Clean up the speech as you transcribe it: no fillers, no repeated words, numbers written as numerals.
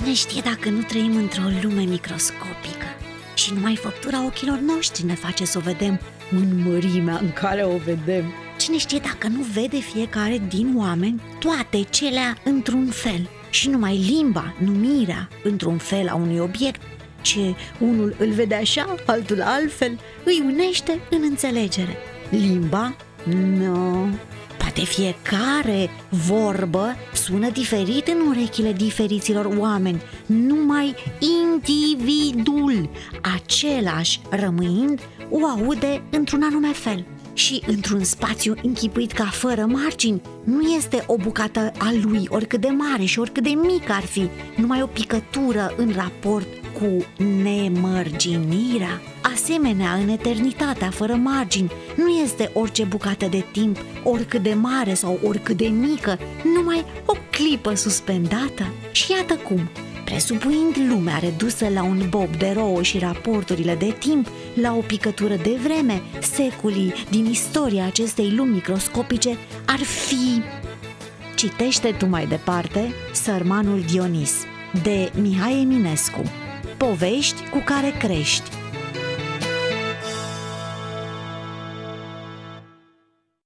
Cine știe dacă nu trăim într-o lume microscopică și numai făptura ochilor noștri ne face să o vedem în mărimea în care o vedem. Cine știe dacă nu vede fiecare din oameni toate celea într-un fel și numai limba, numirea într-un fel a unui obiect, ce unul îl vede așa, altul altfel, îi unește în înțelegere. Limba? Nu. Poate fiecare vorbă sună diferit în urechile diferiților oameni, numai individul, același rămâind, o aude într-un anume fel. Și într-un spațiu închipuit ca fără margini, nu este o bucată a lui, oricât de mare și oricât de mică ar fi, numai o picătură în raport cu nemărginirea. Asemenea, în eternitatea fără margini, nu este orice bucată de timp, oricât de mare sau oricât de mică, numai o clipă suspendată. Și iată cum, presupuind lumea redusă la un bob de rouă și raporturile de timp la o picătură de vreme, secolii din istoria acestei lumi microscopice ar fi... Citește tu mai departe Sărmanul Dionis, de Mihai Eminescu. Povești cu care crești.